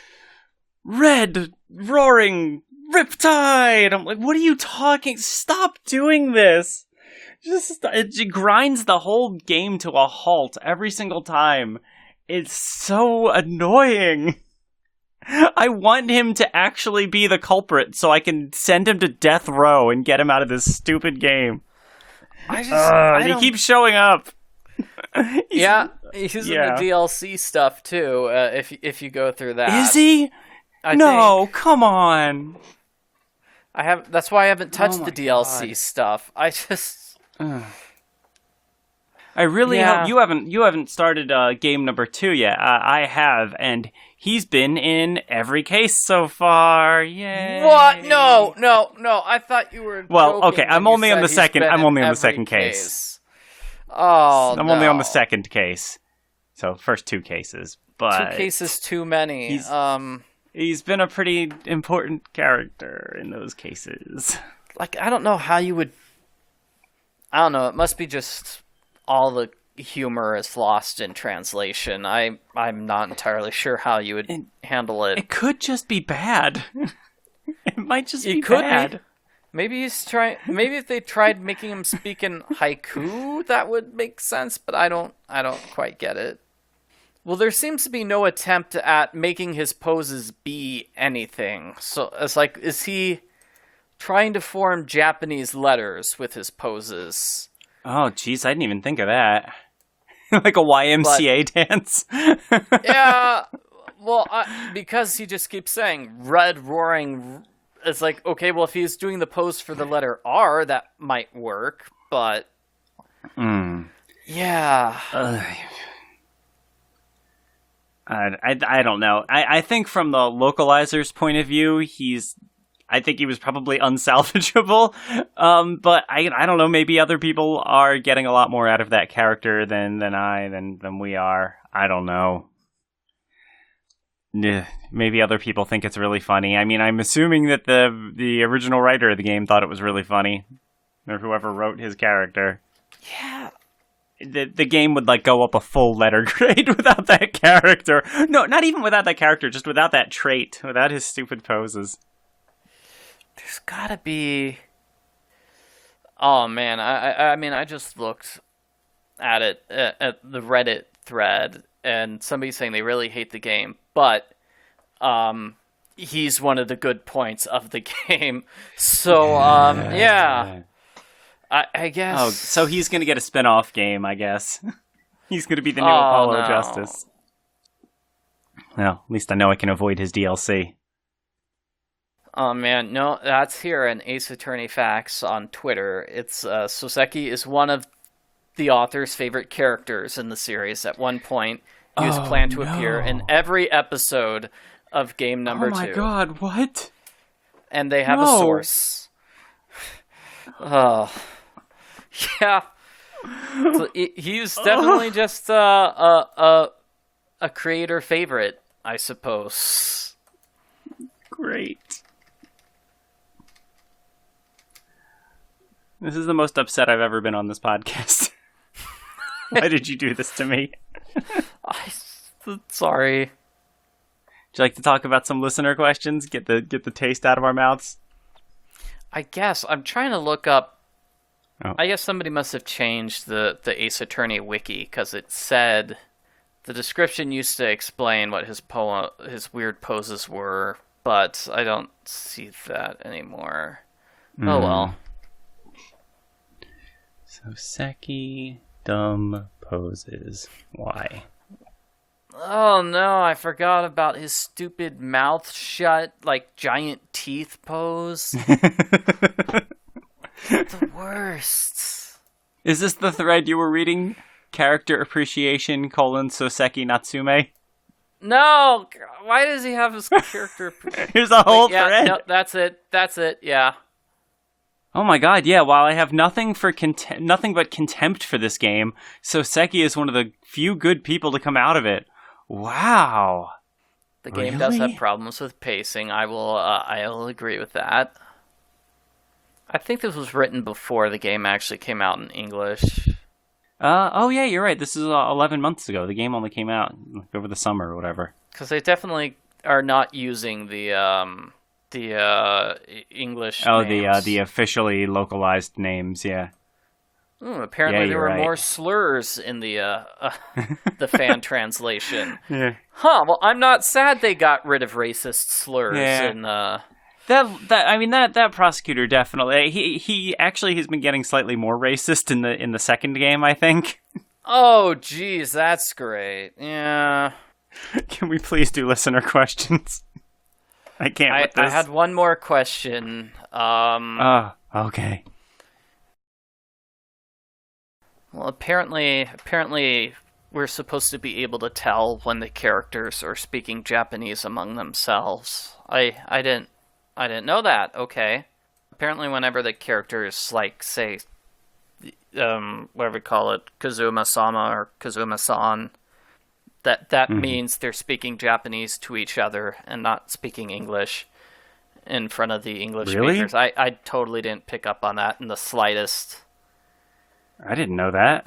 Red, roaring, riptide! I'm like, what are you talking? Stop doing this! Just, it grinds the whole game to a halt every single time. It's so annoying. I want him to actually be the culprit so I can send him to death row and get him out of this stupid game. I just, Uh, I he don't... keeps showing up. He's- Yeah, he's yeah. in the D L C stuff, too, uh, if, if you go through that. Is he? I no, think. come on. I have. That's why I haven't touched Oh the my D L C God. stuff. I just... I really Yeah. have. You haven't. You haven't started uh, game number two yet. I, I have, and he's been in every case so far. Yay! What? No, no, no. I thought you were. Well, joking okay, when I'm you only on said the he's second- been I'm in only on the every second case. Oh, I'm only on no. the second case, so first two cases. But Two cases too many. He's- Um, he's been a pretty important character in those cases. like I don't know how you would. I don't know. It must be just all the humor is lost in translation. I I'm not entirely sure how you would And- handle it. It could just be bad. It might just It be could bad. be. Maybe he's trying. Maybe if they tried making him speak in haiku, that would make sense. But I don't. I don't quite get it. Well, there seems to be no attempt at making his poses be anything. So it's like, is he trying to form Japanese letters with his poses? Oh, jeez, I didn't even think of that. Like a Y M C A dance. Yeah. Well, I, because he just keeps saying red roaring. It's like, okay, well, if he's doing the pose for the letter R, that might work. But Mm. yeah. Ugh. I, I, I don't know. I, I think from the localizer's point of view, he's... I think he was probably unsalvageable. Um, but I I don't know, maybe other people are getting a lot more out of that character than, than I, than, than we are. I don't know. Nah, maybe other people think it's really funny. I mean, I'm assuming that the the original writer of the game thought it was really funny. Or whoever wrote his character. Yeah. The the game would like go up a full letter grade without that character. No, not even without that character, just without that trait, without his stupid poses. There's gotta be. Oh man, I I, I mean I just looked at it at, at the Reddit thread, and somebody's saying they really hate the game, but um, he's one of the good points of the game. So um, yeah, I I guess. Oh, so he's gonna get a spin-off game, I guess. He's gonna be the new Oh, Apollo no. Justice. Well, at least I know I can avoid his D L C. Oh man, no, that's here in Ace Attorney Facts on Twitter. It's uh, Soseki is one of the author's favorite characters in the series. At one point, he was Oh, planned to no. appear in every episode of game number oh my two. god, what? And they have No. a source. Oh, yeah. So he- he's definitely just uh, a a a creator favorite. I suppose. Great. This is the most upset I've ever been on this podcast. Why did you do this to me? I, sorry. Would you like to talk about some listener questions? Get the get the taste out of our mouths? I guess. I'm trying to look up. Oh. I guess somebody must have changed the, the Ace Attorney wiki, because it said the description used to explain what his poem, his weird poses were, but I don't see that anymore. Mm. Oh well. Soseki, dumb poses. Why? Oh no, I forgot about his stupid mouth shut, like giant teeth pose. The worst. Is this the thread you were reading? Character appreciation, colon, Soseki Natsume? No! Why does he have his character appreciation? Here's a whole Wait, yeah, thread. No, that's it. That's it, yeah. Oh my god, yeah, while I have nothing for cont- nothing but contempt for this game, Soseki is one of the few good people to come out of it. Wow. The game really? does have problems with pacing. I will uh, I will agree with that. I think this was written before the game actually came out in English. Uh, oh yeah, you're right. This is uh, eleven months ago. The game only came out like, over the summer or whatever. Because they definitely are not using the um the uh English. Oh, names. the uh, the officially localized names, yeah. Ooh, apparently yeah, there were right. more slurs in the uh, uh the fan translation. Yeah. Huh. Well, I'm not sad they got rid of racist slurs Yeah. in uh. That that I mean that that prosecutor definitely he he actually has been getting slightly more racist in the in the second game, I think. Oh, geez, that's great. Yeah. Can we please do listener questions? I can't. I, with this. I had one more question. Um. Oh, okay. Well, apparently, apparently, we're supposed to be able to tell when the characters are speaking Japanese among themselves. I I didn't I didn't know that. Okay. Apparently, whenever the characters, like, say, um, whatever we call it, Kazuma-sama or Kazuma-san, that that mm-hmm. means they're speaking Japanese to each other and not speaking English in front of the English really? speakers. I, I totally didn't pick up on that in the slightest. I didn't know that.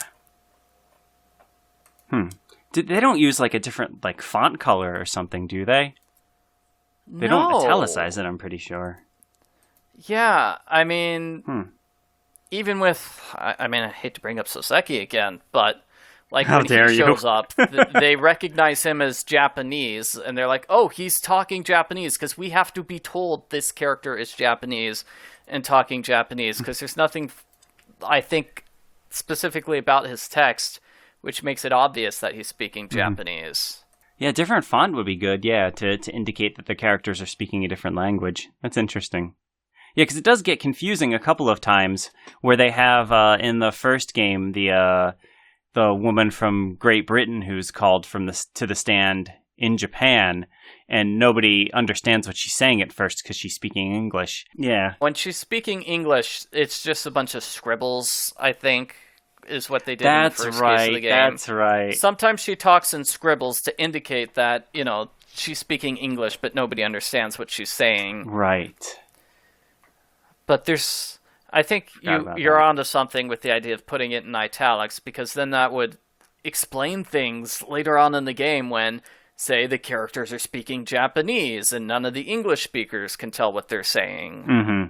Hmm. Did, they don't use, like, a different, like, font color or something, do they? They no. don't italicize it, I'm pretty sure. Yeah, I mean, hmm. even with, I, I mean, I hate to bring up Soseki again, but, like, How when dare he you. shows up, th- they recognize him as Japanese, and they're like, oh, he's talking Japanese, because we have to be told this character is Japanese and talking Japanese, because there's nothing, I think, specifically about his text which makes it obvious that he's speaking mm-hmm. Japanese. Yeah, different font would be good, yeah, to, to indicate that the characters are speaking a different language. That's interesting. Yeah, because it does get confusing a couple of times where they have, uh, in the first game, the uh, the woman from Great Britain who's called from the, to the stand in Japan, and nobody understands what she's saying at first because she's speaking English. Yeah. When she's speaking English, it's just a bunch of scribbles, I think, is what they did That's in the first right, case of the game. That's right. Sometimes she talks in scribbles to indicate that, you know, she's speaking English, but nobody understands what she's saying. Right. But there's... I think you, you're onto something with the idea of putting it in italics, because then that would explain things later on in the game when, say, the characters are speaking Japanese and none of the English speakers can tell what they're saying. Mm-hmm.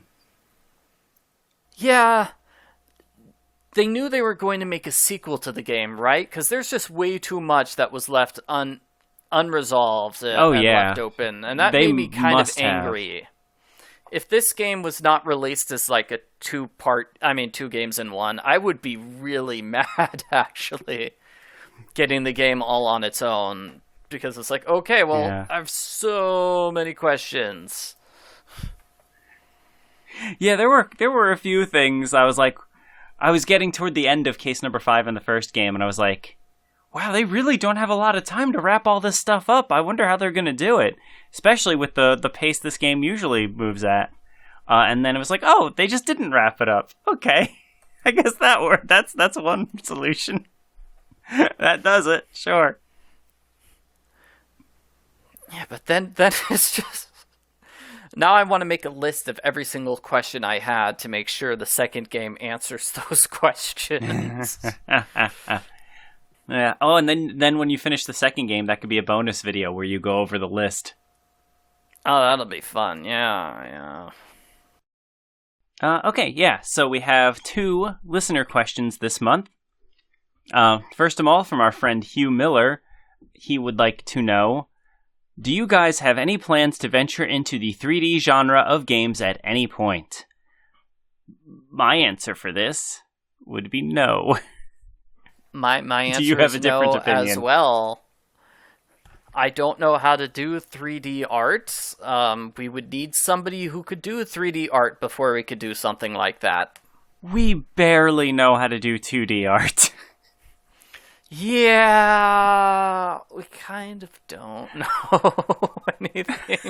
Yeah, they knew they were going to make a sequel to the game, right? Because there's just way too much that was left un unresolved and, oh, and yeah. left open, and that they made me kind of have. angry. If this game was not released as like a two-part, I mean, two games in one, I would be really mad, actually, getting the game all on its own. Because it's like, okay, well, yeah. I have so many questions. Yeah, there were there were a few things I was like, I was getting toward the end of case number five in the first game, and I was like, wow, they really don't have a lot of time to wrap all this stuff up. I wonder how they're going to do it, especially with the, the pace this game usually moves at. Uh, and then it was like, oh, they just didn't wrap it up. Okay, I guess that worked. That's, that's one solution. That does it, sure. Yeah, but then then it's just now I want to make a list of every single question I had to make sure the second game answers those questions. Yeah. Oh, and then then when you finish the second game, that could be a bonus video where you go over the list. Oh, that'll be fun. Yeah, yeah. Uh, okay, yeah. So we have two listener questions this month. Uh, first of all, from our friend Hugh Miller, he would like to know, do you guys have any plans to venture into the three D genre of games at any point? My answer for this would be no. My my answer do you have is a different no opinion? as well. I don't know how to do three D art. Um, we would need somebody who could do three D art before we could do something like that. We barely know how to do two D art. Yeah, we kind of don't know anything.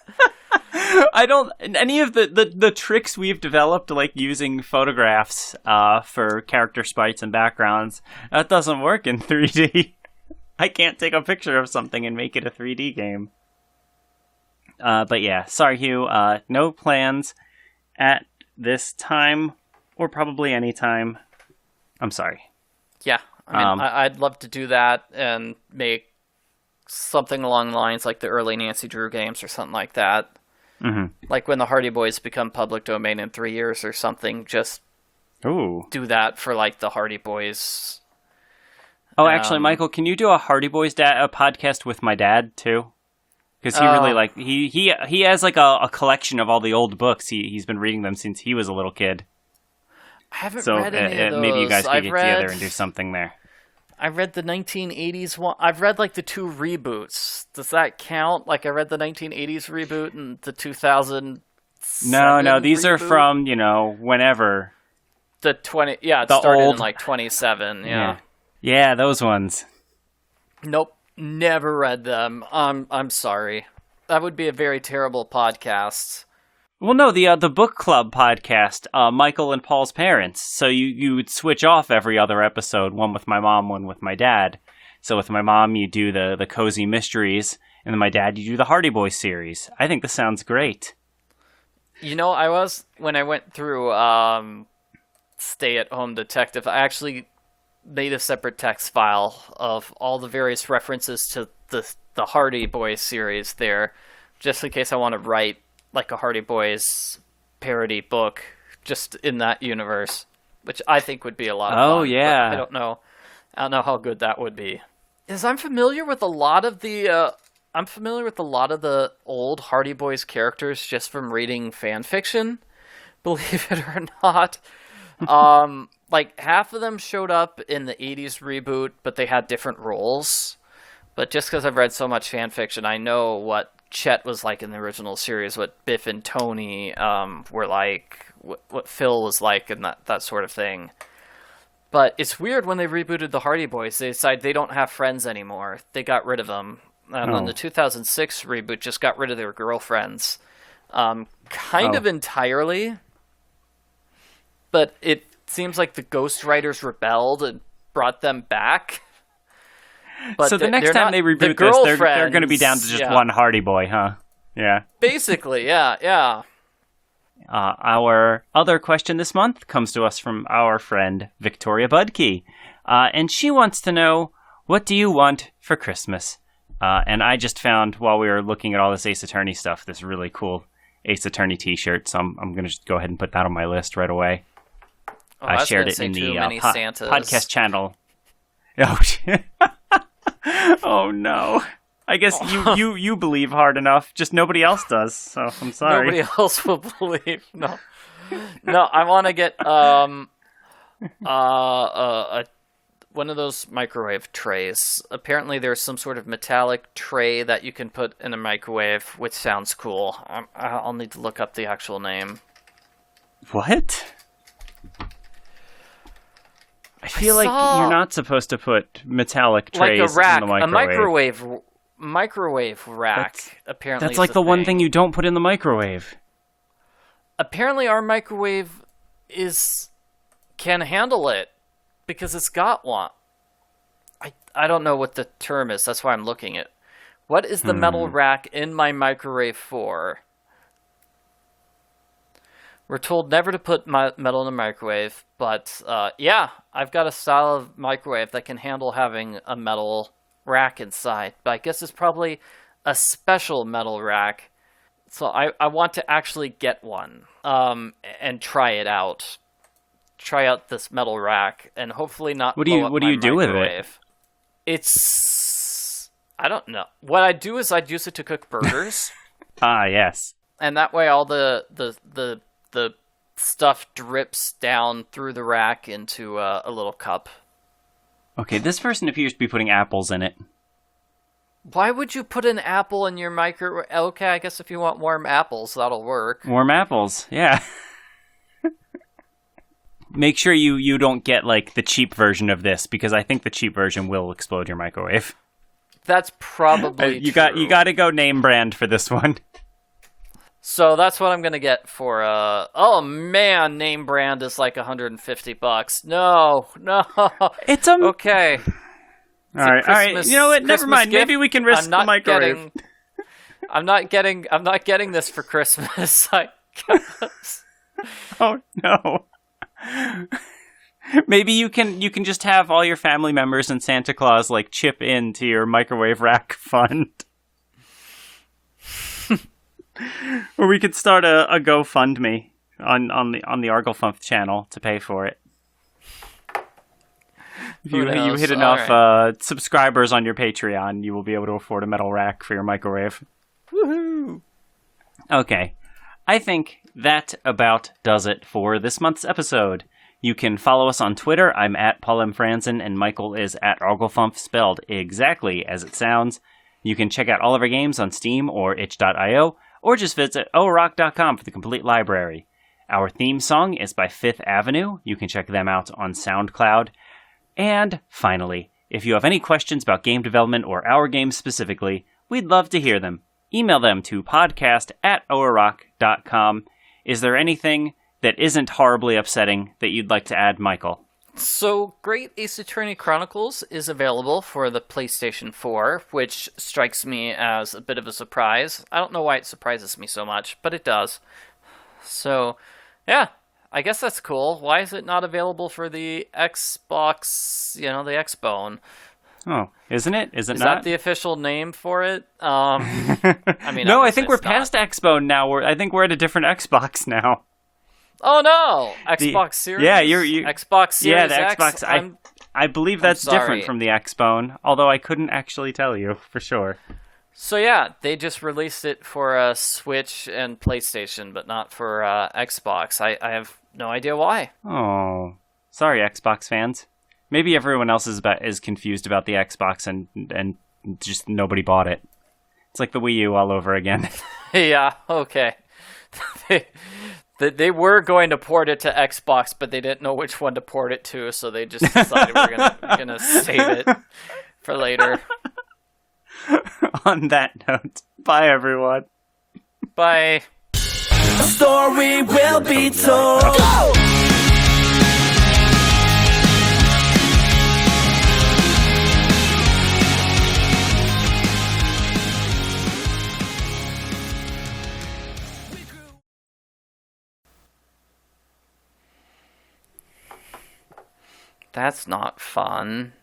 I don't. Any of the, the, the tricks we've developed, like using photographs uh, for character sprites and backgrounds, that doesn't work in three D. I can't take a picture of something and make it a three D game. Uh, but yeah, sorry, Hugh. Uh, no plans at this time, or probably any time. I'm sorry. Yeah, I mean, Um, I- I'd love to do that and make something along the lines like the early Nancy Drew games or something like that. Mm-hmm. Like when the Hardy Boys become public domain in three years or something, just Ooh. do that for like the Hardy Boys. Oh, actually, Um, Michael, can you do a Hardy Boys da- a podcast with my dad too? Because he really Oh. like he he he has like a, a collection of all the old books. He he's been reading them since he was a little kid. I haven't So read any uh, of those. maybe you guys could I've get read, together and do something there. I read the nineteen eighties one. I've read like the two reboots. Does that count? Like I read the nineteen eighties reboot and the two thousand. No, no, these are reboot? from you know whenever. the twenty. Yeah, it the started old- in like twenty-seven. Yeah. yeah, yeah, those ones. Nope, never read them. Um, I'm sorry. That would be a very terrible podcast. Well, no, the uh, the book club podcast, uh, Michael and Paul's parents. So you you would switch off every other episode, one with my mom, one with my dad. So with my mom, you do the the cozy mysteries, and then my dad, you do the Hardy Boys series. I think this sounds great. You know, I was when I went through um, Stay at Home Detective. I actually made a separate text file of all the various references to the the Hardy Boys series there, just in case I want to write like a Hardy Boys parody book just in that universe, which I think would be a lot of Oh, fun. but yeah. I don't know. I don't know how good that would be. Is I'm familiar with a lot of the uh, I'm familiar with a lot of the old Hardy Boys characters just from reading fan fiction, believe it or not. um, like half of them showed up in the eighties reboot, but they had different roles. But just because I've read so much fan fiction, I know what Chet was like in the original series, what Biff and Tony um, were like, what, what Phil was like, and that, that sort of thing. But it's weird when they rebooted the Hardy Boys, they decided they don't have friends anymore. They got rid of them. And Oh. then the two thousand six reboot just got rid of their girlfriends. Um, kind Oh. of entirely. But it seems like the Ghost Riders rebelled and brought them back. But so the they're- next they're time not- they the reboot this, they're, they're going to be down to girlfriends, just yeah. one Hardy Boy, huh? Yeah. Basically, yeah, yeah. Uh, our other question this month comes to us from our friend Victoria Budke, uh, and she wants to know, what do you want for Christmas? Uh, and I just found, while we were looking at all this Ace Attorney stuff, this really cool Ace Attorney t-shirt, so I'm, I'm going to just go ahead and put that on my list right away. Oh, I was shared gonna it say in too the uh, many po- Santas. podcast channel. Oh, oh no. I guess you, you, you believe hard enough, just nobody else does, so I'm sorry. Nobody else will believe. No, no. I want to get um, uh, uh, a one of those microwave trays. Apparently, there's some sort of metallic tray that you can put in a microwave, which sounds cool. I'm, I'll need to look up the actual name. What? I feel like saw- you're not supposed to put metallic trays Like a rack, in the a microwave. microwave, microwave rack. That's- apparently, That's is like a the one thing you don't put in the microwave. Apparently, our microwave is can handle it because it's got one. I I don't know what the term is. That's why I'm looking at What is the Hmm. metal rack in my microwave for? We're told never to put my metal in a microwave, but uh, yeah, I've got a style of microwave that can handle having a metal rack inside. But I guess it's probably a special metal rack. So I, I want to actually get one um, and try it out. Try out this metal rack and hopefully not What do you- blow up what do my you do with it? microwave. It's... I don't know. What I do is I'd use it to cook burgers. Ah, yes. And that way all the the the, the stuff drips down through the rack into uh, a little cup. Okay, this person appears to be putting apples in it. Why would you put an apple in your microwave? Okay, I guess if you want warm apples, that'll work. Warm apples, yeah. Make sure you, you don't get, like, the cheap version of this, because I think the cheap version will explode your microwave. That's probably you got true. you got to go name brand for this one. So that's what I'm gonna get for. Uh, oh man, name brand is like one hundred fifty bucks. No, no. It's a Okay. all right, all right. You know what? Never Christmas mind. gift. Maybe we can risk I'm not the microwave. Getting, I'm not getting. I'm not getting this for Christmas. I guess. Oh no. Maybe you can you can just have all your family members and Santa Claus like chip into your microwave rack fund. Or we could start a, a GoFundMe on, on the on the Arglefumph channel to pay for it. If Who you knows? you hit All enough right. uh, subscribers on your Patreon, you will be able to afford a metal rack for your microwave. Woohoo! Okay. I think that about does it for this month's episode. You can follow us on Twitter. I'm at Paul M. Franzen, and Michael is at Arglefumph, spelled exactly as it sounds. You can check out all of our games on Steam or itch dot io, or just visit o rock dot com for the complete library. Our theme song is by Fifth Avenue. You can check them out on SoundCloud. And finally, if you have any questions about game development or our games specifically, we'd love to hear them. Email them to podcast at o rock dot com. Is there anything that isn't horribly upsetting that you'd like to add, Michael? So, Great Ace Attorney Chronicles is available for the PlayStation four, which strikes me as a bit of a surprise. I don't know why it surprises me so much, but it does. So, yeah, I guess that's cool. Why is it not available for the Xbox, you know, the Xbone? Oh, isn't it? Is it Is not? that the official name for it? Um, I mean, no, I obviously think we're it's not. past Xbone now. We're, I think we're at a different Xbox now. Oh no! Xbox Series? yeah, you're- you- Xbox Series yeah, the X? Xbox. I, I'm- I believe that's sorry. different from the Xbone, although I couldn't actually tell you for sure. So yeah, they just released it for uh, Switch and PlayStation, but not for uh, Xbox. I, I have no idea why. Oh, sorry, Xbox fans. Maybe everyone else is about, is confused about the Xbox and and just nobody bought it. It's like the Wii U all over again. Yeah, okay. they, they they were going to port it to Xbox, but they didn't know which one to port it to, so they just decided we're gonna we're gonna save it for later. On that note, bye everyone. Bye. A story will be told. That's not fun.